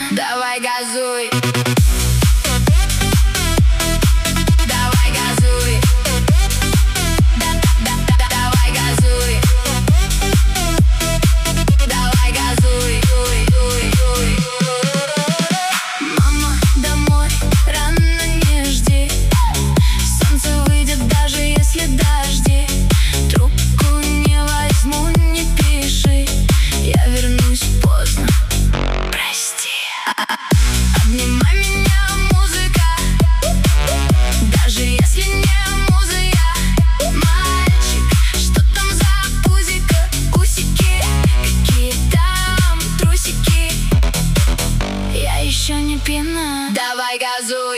Давай газуй. Давай газуй. Давай газуй. Давай газуй. Мама, домой рано не жди. Солнце выйдет, даже если дожди. Трубку не возьму, не пиши. Я вернусь поздно, прости. Обнимай меня, музыка. Даже если не муза, я мальчик. Что там за пузико, усики? Какие там трусики? Я еще не пьяна. Давай газуй.